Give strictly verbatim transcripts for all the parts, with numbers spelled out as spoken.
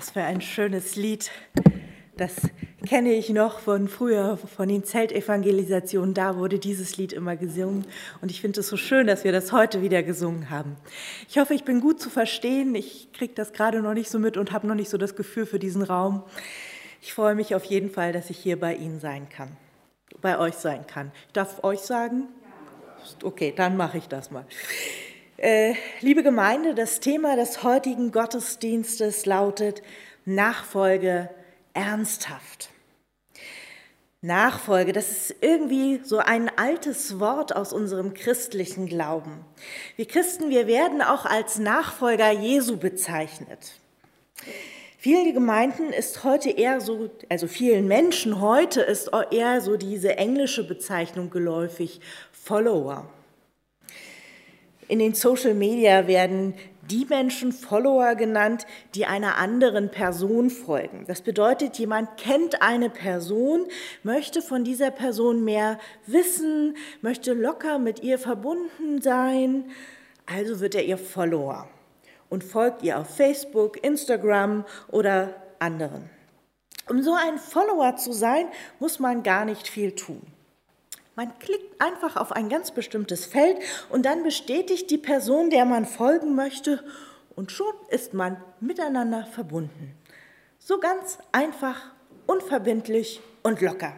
Was für ein schönes Lied. Das kenne ich noch von früher, von den Zeltevangelisationen. Da wurde dieses Lied immer gesungen. Und ich finde es so schön, dass wir das heute wieder gesungen haben. Ich hoffe, ich bin gut zu verstehen. Ich kriege das gerade noch nicht so mit und habe noch nicht so das Gefühl für diesen Raum. Ich freue mich auf jeden Fall, dass ich hier bei Ihnen sein kann, bei euch sein kann. Ich darf euch sagen? Okay, dann mache ich das mal. Äh, liebe Gemeinde, das Thema des heutigen Gottesdienstes lautet Nachfolge ernsthaft. Nachfolge, das ist irgendwie so ein altes Wort aus unserem christlichen Glauben. Wir Christen, wir werden auch als Nachfolger Jesu bezeichnet. Vielen Gemeinden ist heute eher so, also vielen Menschen heute ist eher so diese englische Bezeichnung geläufig, Follower. In den Social Media werden die Menschen Follower genannt, die einer anderen Person folgen. Das bedeutet, jemand kennt eine Person, möchte von dieser Person mehr wissen, möchte locker mit ihr verbunden sein, also wird er ihr Follower und folgt ihr auf Facebook, Instagram oder anderen. Um so ein Follower zu sein, muss man gar nicht viel tun. Man klickt einfach auf ein ganz bestimmtes Feld und dann bestätigt die Person, der man folgen möchte, und schon ist man miteinander verbunden. So ganz einfach, unverbindlich und locker.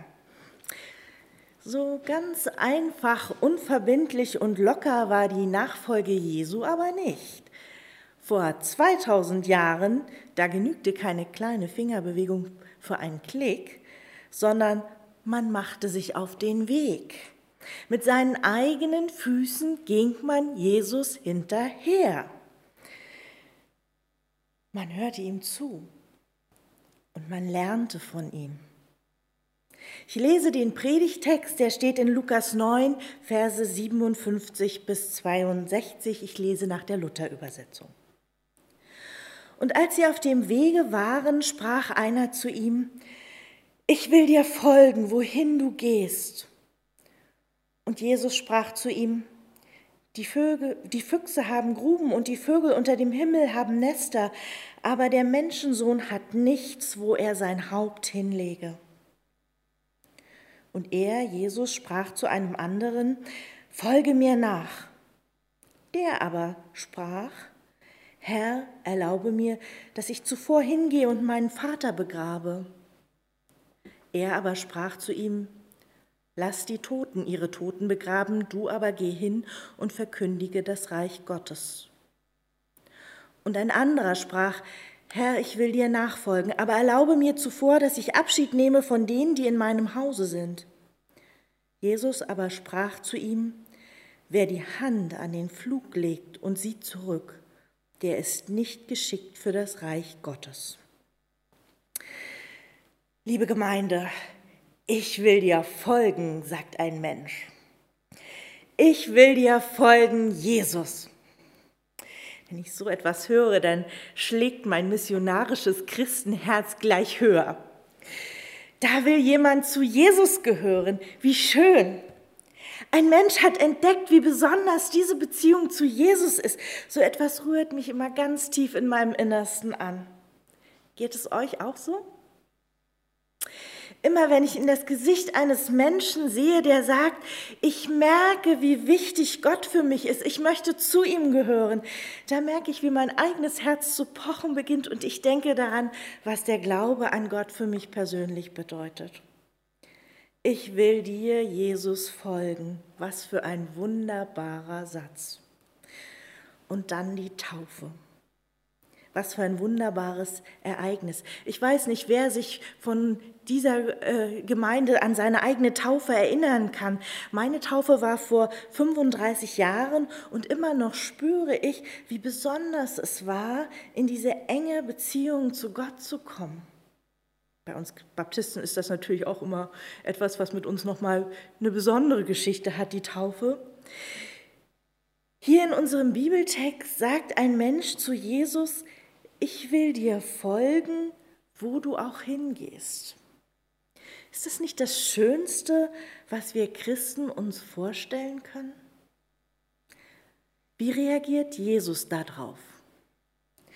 So ganz einfach, unverbindlich und locker war die Nachfolge Jesu aber nicht. Vor zweitausend Jahren, da genügte keine kleine Fingerbewegung für einen Klick, sondern man machte sich auf den Weg. Mit seinen eigenen Füßen ging man Jesus hinterher. Man hörte ihm zu und man lernte von ihm. Ich lese den Predigtext, der steht in Lukas neun, Verse siebenundfünfzig bis zweiundsechzig. Ich lese nach der Luther-Übersetzung. Und als sie auf dem Wege waren, sprach einer zu ihm: Ich will dir folgen, wohin du gehst. Und Jesus sprach zu ihm: Die Vögel, die Füchse haben Gruben und die Vögel unter dem Himmel haben Nester, aber der Menschensohn hat nichts, wo er sein Haupt hinlege. Und er, Jesus, sprach zu einem anderen: Folge mir nach. Der aber sprach: Herr, erlaube mir, dass ich zuvor hingehe und meinen Vater begrabe. Er aber sprach zu ihm: Lass die Toten ihre Toten begraben, du aber geh hin und verkündige das Reich Gottes. Und ein anderer sprach: Herr, ich will dir nachfolgen, aber erlaube mir zuvor, dass ich Abschied nehme von denen, die in meinem Hause sind. Jesus aber sprach zu ihm: Wer die Hand an den Pflug legt und sieht zurück, der ist nicht geschickt für das Reich Gottes. Liebe Gemeinde, ich will dir folgen, sagt ein Mensch. Ich will dir folgen, Jesus. Wenn ich so etwas höre, dann schlägt mein missionarisches Christenherz gleich höher. Da will jemand zu Jesus gehören. Wie schön. Ein Mensch hat entdeckt, wie besonders diese Beziehung zu Jesus ist. So etwas rührt mich immer ganz tief in meinem Innersten an. Geht es euch auch so? Immer wenn ich in das Gesicht eines Menschen sehe, der sagt, ich merke, wie wichtig Gott für mich ist, ich möchte zu ihm gehören, da merke ich, wie mein eigenes Herz zu pochen beginnt und ich denke daran, was der Glaube an Gott für mich persönlich bedeutet. Ich will dir, Jesus, folgen. Was für ein wunderbarer Satz. Und dann die Taufe. Was für ein wunderbares Ereignis. Ich weiß nicht, wer sich von dieser äh, Gemeinde an seine eigene Taufe erinnern kann. Meine Taufe war vor fünfunddreißig Jahren und immer noch spüre ich, wie besonders es war, in diese enge Beziehung zu Gott zu kommen. Bei uns Baptisten ist das natürlich auch immer etwas, was mit uns nochmal eine besondere Geschichte hat, die Taufe. Hier in unserem Bibeltext sagt ein Mensch zu Jesus: Ich will dir folgen, wo du auch hingehst. Ist das nicht das Schönste, was wir Christen uns vorstellen können? Wie reagiert Jesus darauf?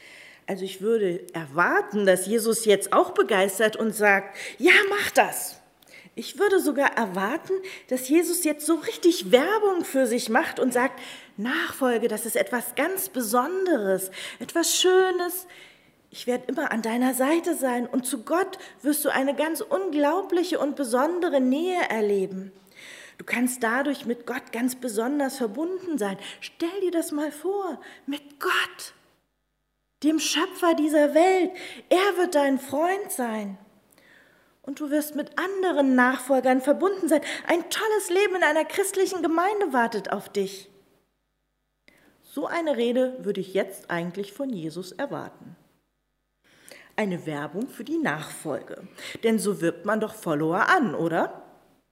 Also ich würde erwarten, dass Jesus jetzt auch begeistert und sagt, ja, mach das. Ich würde sogar erwarten, dass Jesus jetzt so richtig Werbung für sich macht und sagt, Nachfolge, das ist etwas ganz Besonderes, etwas Schönes. Ich werde immer an deiner Seite sein und zu Gott wirst du eine ganz unglaubliche und besondere Nähe erleben. Du kannst dadurch mit Gott ganz besonders verbunden sein. Stell dir das mal vor, mit Gott, dem Schöpfer dieser Welt. Er wird dein Freund sein. Und du wirst mit anderen Nachfolgern verbunden sein. Ein tolles Leben in einer christlichen Gemeinde wartet auf dich. So eine Rede würde ich jetzt eigentlich von Jesus erwarten. Eine Werbung für die Nachfolge. Denn so wirbt man doch Follower an, oder?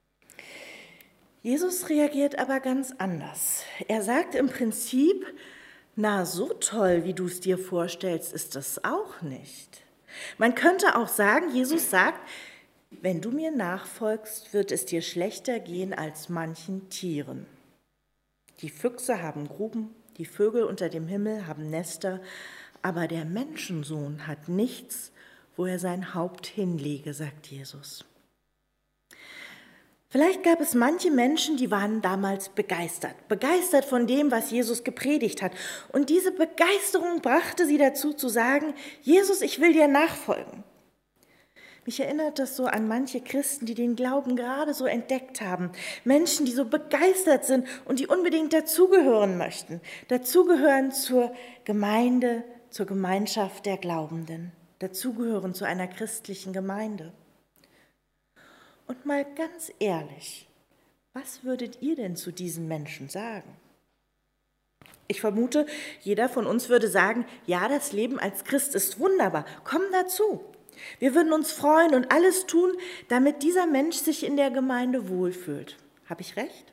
Jesus reagiert aber ganz anders. Er sagt im Prinzip, na, so toll, wie du es dir vorstellst, ist das auch nicht. Man könnte auch sagen, Jesus sagt, wenn du mir nachfolgst, wird es dir schlechter gehen als manchen Tieren. Die Füchse haben Gruben, die Vögel unter dem Himmel haben Nester, aber der Menschensohn hat nichts, wo er sein Haupt hinlege, sagt Jesus. Vielleicht gab es manche Menschen, die waren damals begeistert, begeistert von dem, was Jesus gepredigt hat. Und diese Begeisterung brachte sie dazu zu sagen, Jesus, ich will dir nachfolgen. Mich erinnert das so an manche Christen, die den Glauben gerade so entdeckt haben. Menschen, die so begeistert sind und die unbedingt dazugehören möchten. Dazugehören zur Gemeinde, zur Gemeinschaft der Glaubenden. Dazugehören zu einer christlichen Gemeinde. Und mal ganz ehrlich, was würdet ihr denn zu diesen Menschen sagen? Ich vermute, jeder von uns würde sagen, ja, das Leben als Christ ist wunderbar, komm dazu. Wir würden uns freuen und alles tun, damit dieser Mensch sich in der Gemeinde wohlfühlt. Habe ich recht?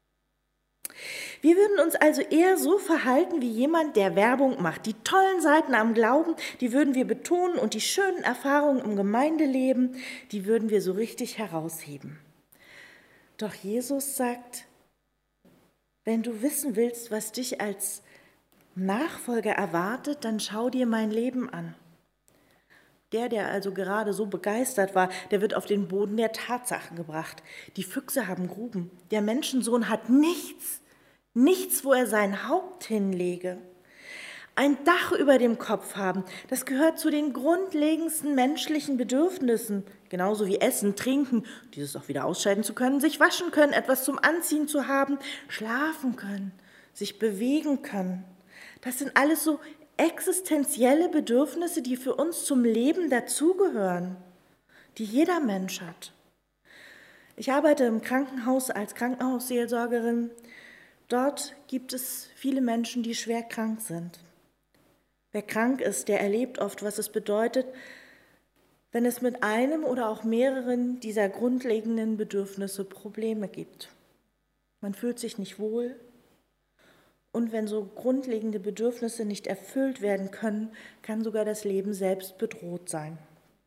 Wir würden uns also eher so verhalten wie jemand, der Werbung macht. Die tollen Seiten am Glauben, die würden wir betonen und die schönen Erfahrungen im Gemeindeleben, die würden wir so richtig herausheben. Doch Jesus sagt, wenn du wissen willst, was dich als Nachfolger erwartet, dann schau dir mein Leben an. Der, der also gerade so begeistert war, der wird auf den Boden der Tatsachen gebracht. Die Füchse haben Gruben. Der Menschensohn hat nichts, nichts, wo er sein Haupt hinlege. Ein Dach über dem Kopf haben, das gehört zu den grundlegendsten menschlichen Bedürfnissen. Genauso wie Essen, Trinken, dieses auch wieder ausscheiden zu können, sich waschen können, etwas zum Anziehen zu haben, schlafen können, sich bewegen können. Das sind alles so existenzielle Bedürfnisse, die für uns zum Leben dazugehören, die jeder Mensch hat. Ich arbeite im Krankenhaus als Krankenhausseelsorgerin. Dort gibt es viele Menschen, die schwer krank sind. Wer krank ist, der erlebt oft, was es bedeutet, wenn es mit einem oder auch mehreren dieser grundlegenden Bedürfnisse Probleme gibt. Man fühlt sich nicht wohl. Und wenn so grundlegende Bedürfnisse nicht erfüllt werden können, kann sogar das Leben selbst bedroht sein.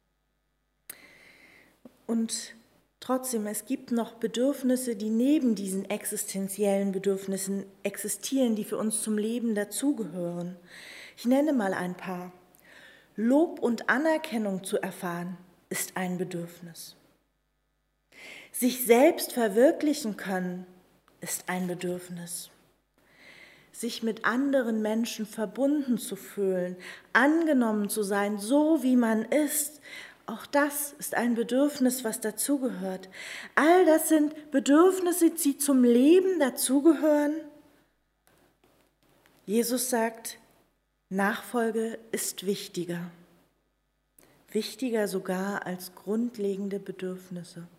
Und trotzdem, es gibt noch Bedürfnisse, die neben diesen existenziellen Bedürfnissen existieren, die für uns zum Leben dazugehören. Ich nenne mal ein paar. Lob und Anerkennung zu erfahren, ist ein Bedürfnis. Sich selbst verwirklichen können, ist ein Bedürfnis. Sich mit anderen Menschen verbunden zu fühlen, angenommen zu sein, so wie man ist, auch das ist ein Bedürfnis, was dazugehört. All das sind Bedürfnisse, die zum Leben dazugehören. Jesus sagt, Nachfolge ist wichtiger. Wichtiger sogar als grundlegende Bedürfnisse.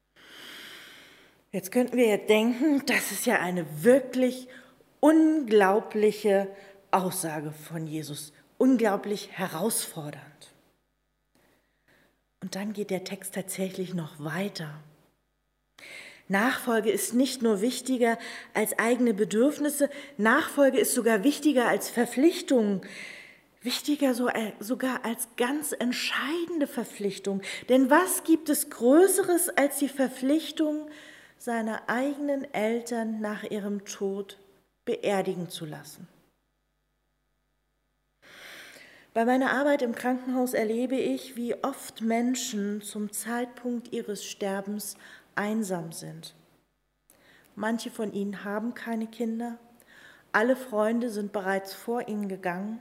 Jetzt könnten wir ja denken, das ist ja eine wirklich unglaubliche Aussage von Jesus, unglaublich herausfordernd. Und dann geht der Text tatsächlich noch weiter. Nachfolge ist nicht nur wichtiger als eigene Bedürfnisse, Nachfolge ist sogar wichtiger als Verpflichtungen, wichtiger so, sogar als ganz entscheidende Verpflichtung. Denn was gibt es Größeres als die Verpflichtung, seine eigenen Eltern nach ihrem Tod beerdigen zu lassen? Bei meiner Arbeit im Krankenhaus erlebe ich, wie oft Menschen zum Zeitpunkt ihres Sterbens einsam sind. Manche von ihnen haben keine Kinder, alle Freunde sind bereits vor ihnen gegangen.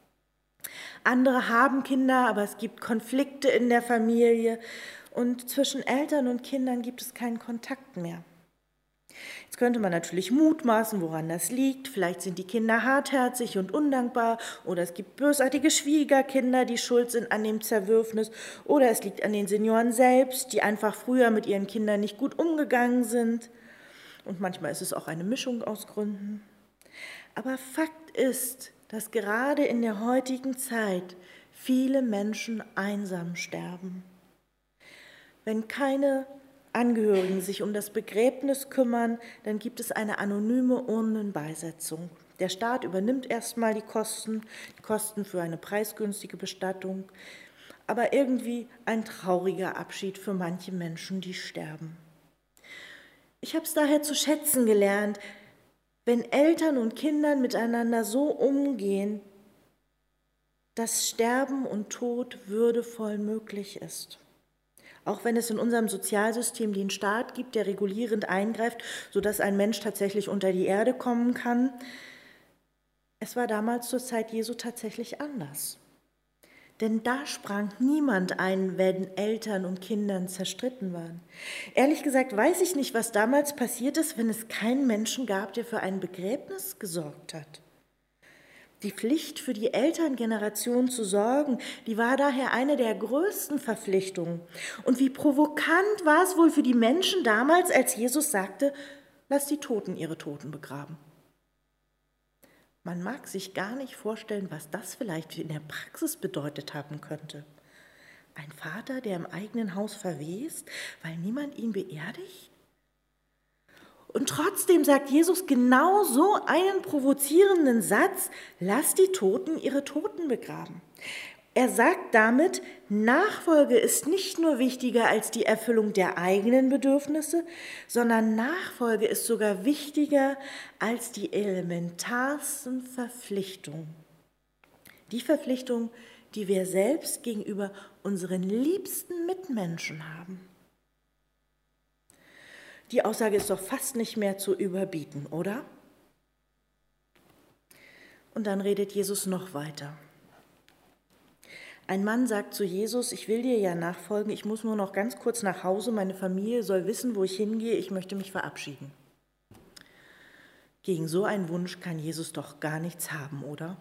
Andere haben Kinder, aber es gibt Konflikte in der Familie und zwischen Eltern und Kindern gibt es keinen Kontakt mehr. Jetzt könnte man natürlich mutmaßen, woran das liegt. Vielleicht sind die Kinder hartherzig und undankbar oder es gibt bösartige Schwiegerkinder, die schuld sind an dem Zerwürfnis oder es liegt an den Senioren selbst, die einfach früher mit ihren Kindern nicht gut umgegangen sind. Und manchmal ist es auch eine Mischung aus Gründen. Aber Fakt ist, dass gerade in der heutigen Zeit viele Menschen einsam sterben. Wenn keine Angehörigen sich um das Begräbnis kümmern, dann gibt es eine anonyme Urnenbeisetzung. Der Staat übernimmt erstmal die Kosten, die Kosten für eine preisgünstige Bestattung, aber irgendwie ein trauriger Abschied für manche Menschen, die sterben. Ich habe es daher zu schätzen gelernt, wenn Eltern und Kindern miteinander so umgehen, dass Sterben und Tod würdevoll möglich ist. Auch wenn es in unserem Sozialsystem den Staat gibt, der regulierend eingreift, sodass ein Mensch tatsächlich unter die Erde kommen kann. Es war damals zur Zeit Jesu tatsächlich anders. Denn da sprang niemand ein, wenn Eltern und Kindern zerstritten waren. Ehrlich gesagt weiß ich nicht, was damals passiert ist, wenn es keinen Menschen gab, der für ein Begräbnis gesorgt hat. Die Pflicht für die Elterngeneration zu sorgen, die war daher eine der größten Verpflichtungen. Und wie provokant war es wohl für die Menschen damals, als Jesus sagte, lass die Toten ihre Toten begraben. Man mag sich gar nicht vorstellen, was das vielleicht in der Praxis bedeutet haben könnte. Ein Vater, der im eigenen Haus verwest, weil niemand ihn beerdigt? Und trotzdem sagt Jesus genau so einen provozierenden Satz, lass die Toten ihre Toten begraben. Er sagt damit, Nachfolge ist nicht nur wichtiger als die Erfüllung der eigenen Bedürfnisse, sondern Nachfolge ist sogar wichtiger als die elementarsten Verpflichtungen. Die Verpflichtung, die wir selbst gegenüber unseren liebsten Mitmenschen haben. Die Aussage ist doch fast nicht mehr zu überbieten, oder? Und dann redet Jesus noch weiter. Ein Mann sagt zu Jesus, ich will dir ja nachfolgen, ich muss nur noch ganz kurz nach Hause, meine Familie soll wissen, wo ich hingehe, ich möchte mich verabschieden. Gegen so einen Wunsch kann Jesus doch gar nichts haben, oder?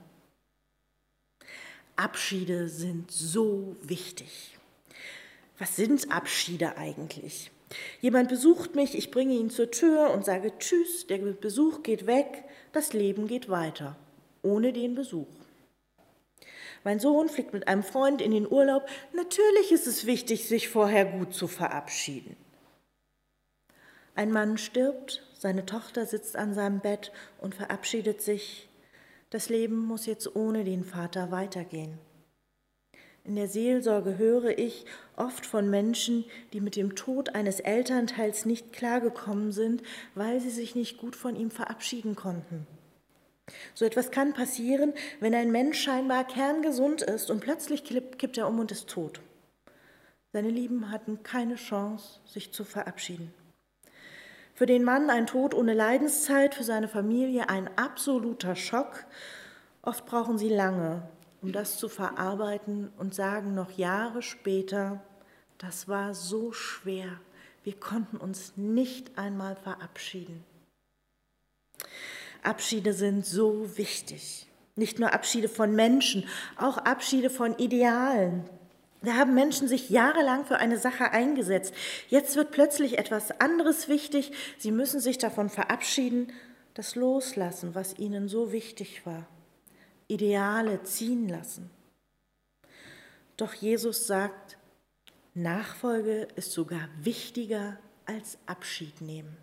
Abschiede sind so wichtig. Was sind Abschiede eigentlich? Jemand besucht mich, ich bringe ihn zur Tür und sage Tschüss, der Besuch geht weg, das Leben geht weiter, ohne den Besuch. Mein Sohn fliegt mit einem Freund in den Urlaub. Natürlich ist es wichtig, sich vorher gut zu verabschieden. Ein Mann stirbt, seine Tochter sitzt an seinem Bett und verabschiedet sich. Das Leben muss jetzt ohne den Vater weitergehen. In der Seelsorge höre ich oft von Menschen, die mit dem Tod eines Elternteils nicht klargekommen sind, weil sie sich nicht gut von ihm verabschieden konnten. So etwas kann passieren, wenn ein Mensch scheinbar kerngesund ist und plötzlich kippt er um und ist tot. Seine Lieben hatten keine Chance, sich zu verabschieden. Für den Mann ein Tod ohne Leidenszeit, für seine Familie ein absoluter Schock. Oft brauchen sie lange, um das zu verarbeiten und sagen noch Jahre später, das war so schwer, wir konnten uns nicht einmal verabschieden. Abschiede sind so wichtig. Nicht nur Abschiede von Menschen, auch Abschiede von Idealen. Da haben Menschen sich jahrelang für eine Sache eingesetzt. Jetzt wird plötzlich etwas anderes wichtig. Sie müssen sich davon verabschieden, das loslassen, was ihnen so wichtig war. Ideale ziehen lassen. Doch Jesus sagt, Nachfolge ist sogar wichtiger als Abschied nehmen.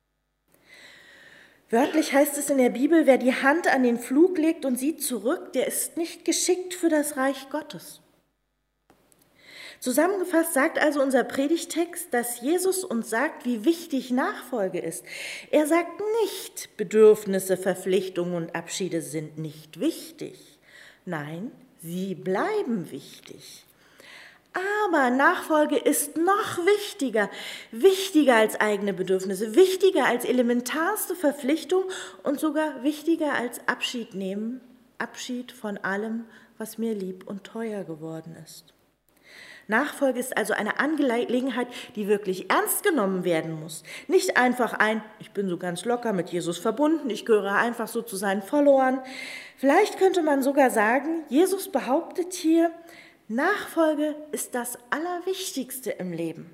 Wörtlich heißt es in der Bibel, wer die Hand an den Pflug legt und sieht zurück, der ist nicht geschickt für das Reich Gottes. Zusammengefasst sagt also unser Predigtext, dass Jesus uns sagt, wie wichtig Nachfolge ist. Er sagt nicht, Bedürfnisse, Verpflichtungen und Abschiede sind nicht wichtig. Nein, sie bleiben wichtig. Aber Nachfolge ist noch wichtiger, wichtiger als eigene Bedürfnisse, wichtiger als elementarste Verpflichtung und sogar wichtiger als Abschied nehmen, Abschied von allem, was mir lieb und teuer geworden ist. Nachfolge ist also eine Angelegenheit, die wirklich ernst genommen werden muss. Nicht einfach ein, ich bin so ganz locker mit Jesus verbunden, ich gehöre einfach so zu seinen Followern. Vielleicht könnte man sogar sagen, Jesus behauptet hier, Nachfolge ist das Allerwichtigste im Leben.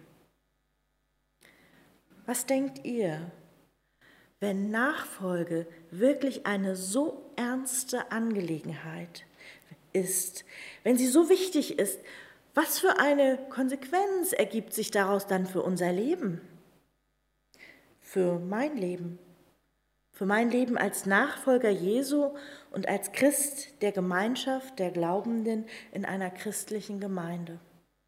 Was denkt ihr, wenn Nachfolge wirklich eine so ernste Angelegenheit ist, wenn sie so wichtig ist, was für eine Konsequenz ergibt sich daraus dann für unser Leben? Für mein Leben? Für mein Leben als Nachfolger Jesu und als Christ der Gemeinschaft der Glaubenden in einer christlichen Gemeinde.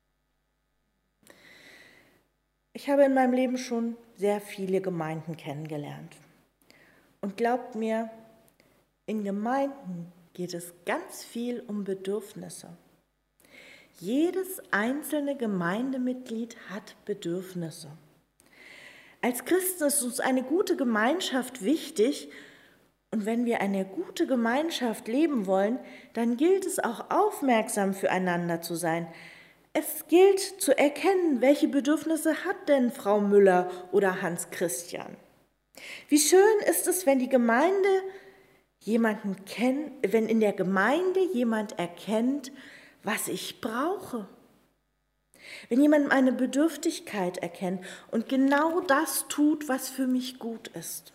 Ich habe in meinem Leben schon sehr viele Gemeinden kennengelernt. Und glaubt mir, in Gemeinden geht es ganz viel um Bedürfnisse. Jedes einzelne Gemeindemitglied hat Bedürfnisse. Als Christen ist uns eine gute Gemeinschaft wichtig und wenn wir eine gute Gemeinschaft leben wollen, dann gilt es auch aufmerksam füreinander zu sein. Es gilt zu erkennen, welche Bedürfnisse hat denn Frau Müller oder Hans Christian. Wie schön ist es, wenn die Gemeinde jemanden kennt, wenn in der Gemeinde jemand erkennt, was ich brauche. Wenn jemand meine Bedürftigkeit erkennt und genau das tut, was für mich gut ist.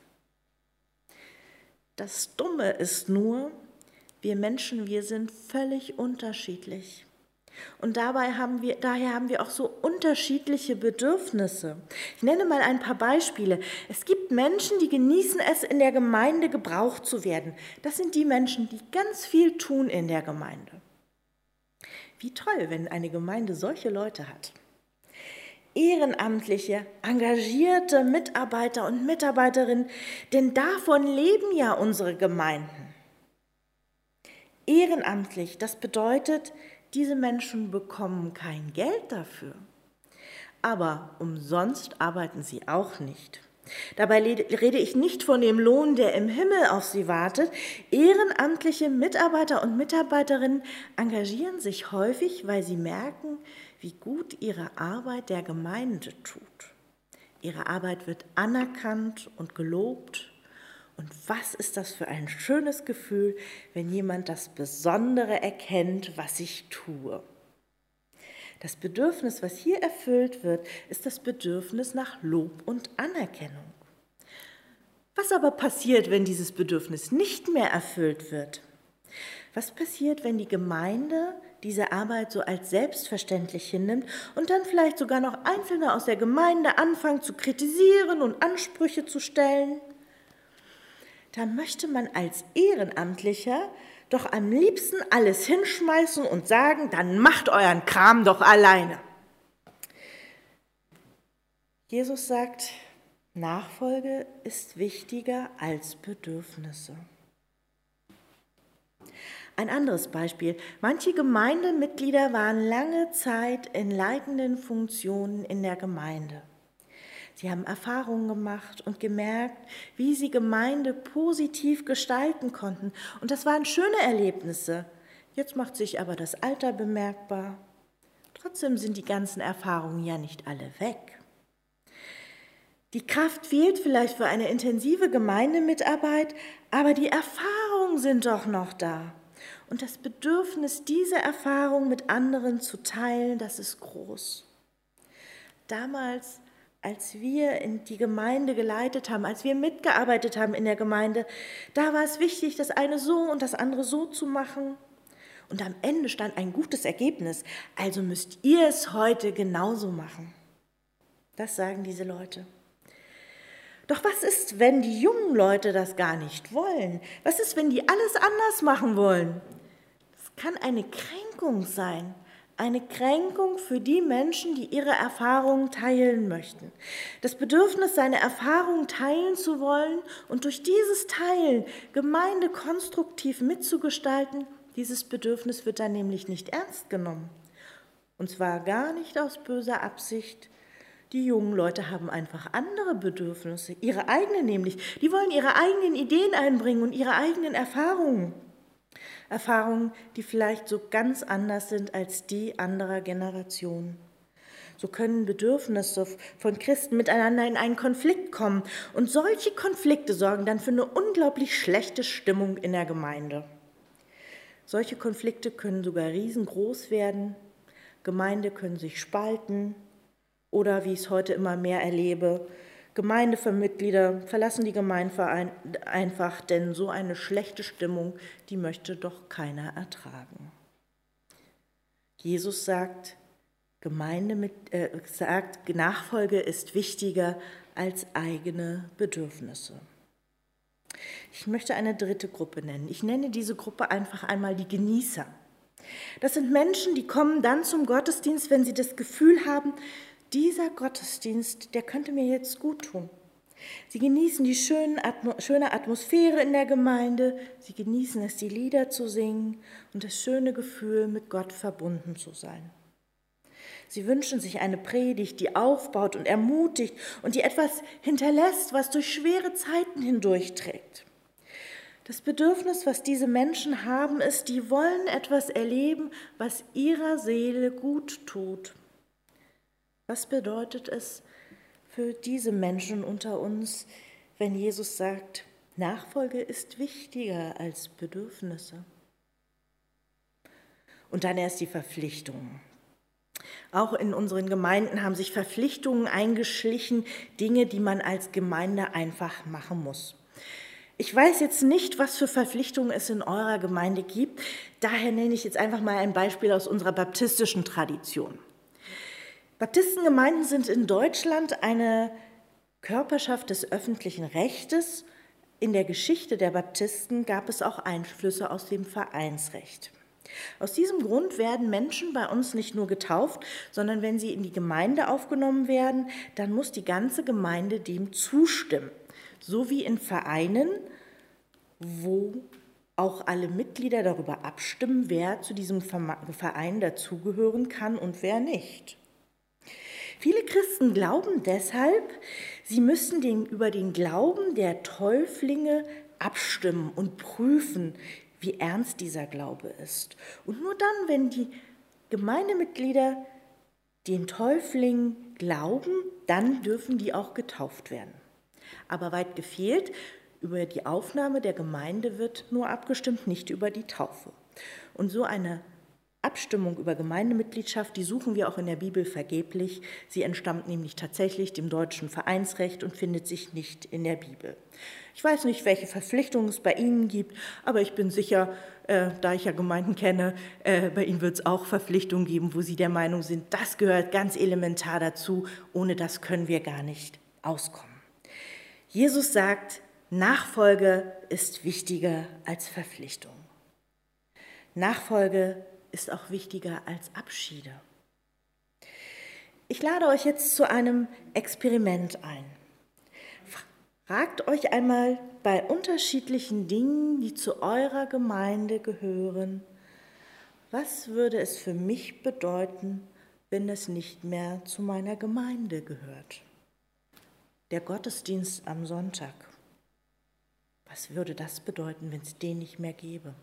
Das Dumme ist nur, wir Menschen, wir sind völlig unterschiedlich. Und dabei haben wir, daher haben wir auch so unterschiedliche Bedürfnisse. Ich nenne mal ein paar Beispiele. Es gibt Menschen, die genießen es, in der Gemeinde gebraucht zu werden. Das sind die Menschen, die ganz viel tun in der Gemeinde. Wie toll, wenn eine Gemeinde solche Leute hat. Ehrenamtliche, engagierte Mitarbeiter und Mitarbeiterinnen, denn davon leben ja unsere Gemeinden. Ehrenamtlich, das bedeutet, diese Menschen bekommen kein Geld dafür. Aber umsonst arbeiten sie auch nicht. Dabei rede ich nicht von dem Lohn, der im Himmel auf sie wartet. Ehrenamtliche Mitarbeiter und Mitarbeiterinnen engagieren sich häufig, weil sie merken, wie gut ihre Arbeit der Gemeinde tut. Ihre Arbeit wird anerkannt und gelobt. Und was ist das für ein schönes Gefühl, wenn jemand das Besondere erkennt, was ich tue. Das Bedürfnis, was hier erfüllt wird, ist das Bedürfnis nach Lob und Anerkennung. Was aber passiert, wenn dieses Bedürfnis nicht mehr erfüllt wird? Was passiert, wenn die Gemeinde diese Arbeit so als selbstverständlich hinnimmt und dann vielleicht sogar noch Einzelne aus der Gemeinde anfangen zu kritisieren und Ansprüche zu stellen? Da möchte man als Ehrenamtlicher doch am liebsten alles hinschmeißen und sagen, dann macht euren Kram doch alleine. Jesus sagt, Nachfolge ist wichtiger als Bedürfnisse. Ein anderes Beispiel. Manche Gemeindemitglieder waren lange Zeit in leitenden Funktionen in der Gemeinde. Sie haben Erfahrungen gemacht und gemerkt, wie sie Gemeinde positiv gestalten konnten. Und das waren schöne Erlebnisse. Jetzt macht sich aber das Alter bemerkbar. Trotzdem sind die ganzen Erfahrungen ja nicht alle weg. Die Kraft fehlt vielleicht für eine intensive Gemeindemitarbeit, aber die Erfahrungen sind doch noch da. Und das Bedürfnis, diese Erfahrung mit anderen zu teilen, das ist groß. Damals, als wir in die Gemeinde geleitet haben, als wir mitgearbeitet haben in der Gemeinde, da war es wichtig, das eine so und das andere so zu machen. Und am Ende stand ein gutes Ergebnis. Also müsst ihr es heute genauso machen. Das sagen diese Leute. Doch was ist, wenn die jungen Leute das gar nicht wollen? Was ist, wenn die alles anders machen wollen? Das kann eine Kränkung sein. Eine Kränkung für die Menschen, die ihre Erfahrungen teilen möchten. Das Bedürfnis, seine Erfahrungen teilen zu wollen und durch dieses Teilen Gemeinde konstruktiv mitzugestalten, Dieses Bedürfnis wird dann nämlich nicht ernst genommen. Und zwar gar nicht aus böser Absicht. Die jungen Leute haben einfach andere Bedürfnisse, ihre eigenen nämlich. Die wollen ihre eigenen Ideen einbringen und ihre eigenen Erfahrungen. Erfahrungen, die vielleicht so ganz anders sind als die anderer Generationen. So können Bedürfnisse von Christen miteinander in einen Konflikt kommen. Und solche Konflikte sorgen dann für eine unglaublich schlechte Stimmung in der Gemeinde. Solche Konflikte können sogar riesengroß werden. Gemeinde können sich spalten oder, wie ich es heute immer mehr erlebe, Gemeindemitglieder verlassen die Gemeinde einfach, denn so eine schlechte Stimmung, die möchte doch keiner ertragen. Jesus sagt, Gemeinde mit, äh, sagt, Nachfolge ist wichtiger als eigene Bedürfnisse. Ich möchte eine dritte Gruppe nennen. Ich nenne diese Gruppe einfach einmal die Genießer. Das sind Menschen, die kommen dann zum Gottesdienst, wenn sie das Gefühl haben, dieser Gottesdienst, der könnte mir jetzt gut tun. Sie genießen die schöne Atmosphäre in der Gemeinde, sie genießen es, die Lieder zu singen und das schöne Gefühl, mit Gott verbunden zu sein. Sie wünschen sich eine Predigt, die aufbaut und ermutigt und die etwas hinterlässt, was durch schwere Zeiten hindurchträgt. Das Bedürfnis, was diese Menschen haben, ist, die wollen etwas erleben, was ihrer Seele gut tut. Was bedeutet es für diese Menschen unter uns, wenn Jesus sagt, Nachfolge ist wichtiger als Bedürfnisse? Und dann erst die Verpflichtungen. Auch in unseren Gemeinden haben sich Verpflichtungen eingeschlichen, Dinge, die man als Gemeinde einfach machen muss. Ich weiß jetzt nicht, was für Verpflichtungen es in eurer Gemeinde gibt. Daher nenne ich jetzt einfach mal ein Beispiel aus unserer baptistischen Tradition. Baptistengemeinden sind in Deutschland eine Körperschaft des öffentlichen Rechtes. In der Geschichte der Baptisten gab es auch Einflüsse aus dem Vereinsrecht. Aus diesem Grund werden Menschen bei uns nicht nur getauft, sondern wenn sie in die Gemeinde aufgenommen werden, dann muss die ganze Gemeinde dem zustimmen. So wie in Vereinen, wo auch alle Mitglieder darüber abstimmen, wer zu diesem Verein dazugehören kann und wer nicht. Viele Christen glauben deshalb, sie müssten den, über den Glauben der Täuflinge abstimmen und prüfen, wie ernst dieser Glaube ist. Und nur dann, wenn die Gemeindemitglieder den Täuflingen glauben, dann dürfen die auch getauft werden. Aber weit gefehlt, über die Aufnahme der Gemeinde wird nur abgestimmt, nicht über die Taufe. Und so eine Abstimmung über Gemeindemitgliedschaft, die suchen wir auch in der Bibel vergeblich. Sie entstammt nämlich tatsächlich dem deutschen Vereinsrecht und findet sich nicht in der Bibel. Ich weiß nicht, welche Verpflichtungen es bei Ihnen gibt, aber ich bin sicher, äh, da ich ja Gemeinden kenne, äh, bei Ihnen wird es auch Verpflichtungen geben, wo Sie der Meinung sind, das gehört ganz elementar dazu, ohne das können wir gar nicht auskommen. Jesus sagt, Nachfolge ist wichtiger als Verpflichtung. Nachfolge ist auch wichtiger als Abschiede. Ich lade euch jetzt zu einem Experiment ein. Fragt euch einmal bei unterschiedlichen Dingen, die zu eurer Gemeinde gehören, was würde es für mich bedeuten, wenn es nicht mehr zu meiner Gemeinde gehört? Der Gottesdienst am Sonntag. Was würde das bedeuten, wenn es den nicht mehr gäbe?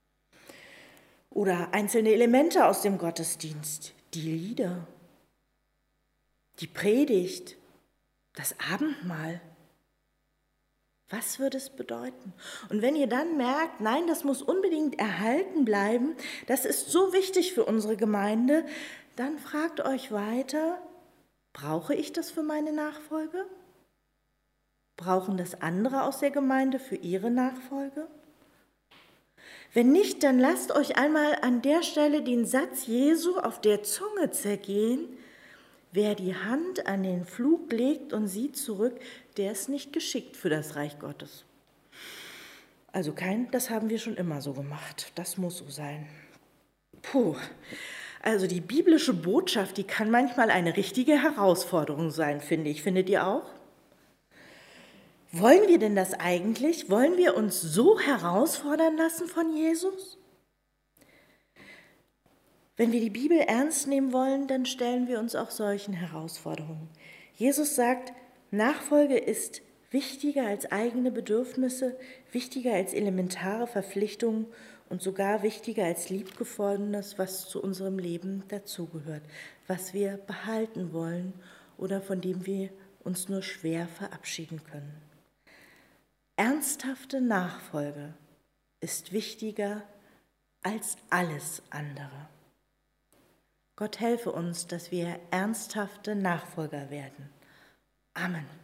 Oder einzelne Elemente aus dem Gottesdienst, die Lieder, die Predigt, das Abendmahl. Was würde es bedeuten? Und wenn ihr dann merkt, nein, das muss unbedingt erhalten bleiben, das ist so wichtig für unsere Gemeinde, dann fragt euch weiter, brauche ich das für meine Nachfolge? Brauchen das andere aus der Gemeinde für ihre Nachfolge? Wenn nicht, dann lasst euch einmal an der Stelle den Satz Jesu auf der Zunge zergehen: Wer die Hand an den Pflug legt und sieht zurück, der ist nicht geschickt für das Reich Gottes. Also kein, das haben wir schon immer so gemacht. Das muss so sein. Puh, also die biblische Botschaft, die kann manchmal eine richtige Herausforderung sein, finde ich. Findet ihr auch? Wollen wir denn das eigentlich? Wollen wir uns so herausfordern lassen von Jesus? Wenn wir die Bibel ernst nehmen wollen, dann stellen wir uns auch solchen Herausforderungen. Jesus sagt, Nachfolge ist wichtiger als eigene Bedürfnisse, wichtiger als elementare Verpflichtungen und sogar wichtiger als Liebgewordenes, was zu unserem Leben dazugehört, was wir behalten wollen oder von dem wir uns nur schwer verabschieden können. Ernsthafte Nachfolge ist wichtiger als alles andere. Gott helfe uns, dass wir ernsthafte Nachfolger werden. Amen.